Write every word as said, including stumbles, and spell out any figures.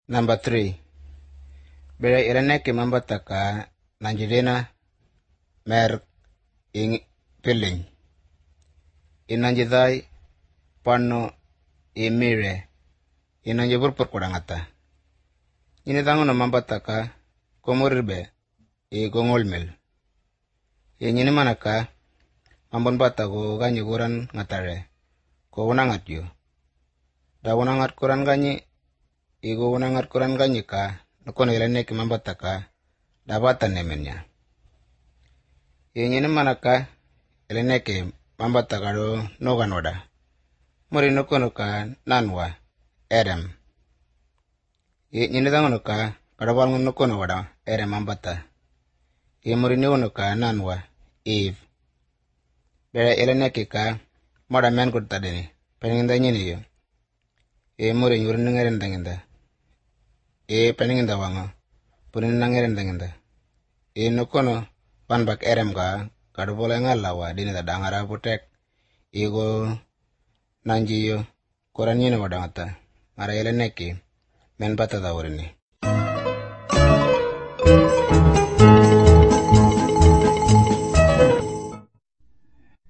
Number three. Bere iraneke mambataka nanjidena mer ing piling. Inanjidai pano imire. Inanjibur purkurangata. Ini tangono mambataka komurbe i gongolmel. Ini manaka ambon batago ganyi guran ngatare ko unangat yo. Da unangat kuran ganyi igo unangat kuran ganyi ka nukono iraneke mambataka da batan nemenya. Ini manaka iraneke mambataka do noganoda. Muri nukono ka nanwa Adam. Ini tangono ka kadawal nukono wada Adam mambata. Ye muri nukono ka nanwa Eve. Bere iraneke ka mada men kutadeni peninginda nyini yo. E muri nyuri nungerendangenda. E peninginda wanga punin nangerendangenda. E nukono panbak Adam ka kadawal ngalawa dini tadangara putek. Igo nanjiyo kuran nyini wadangata. Mara iraneke men bata tawurini.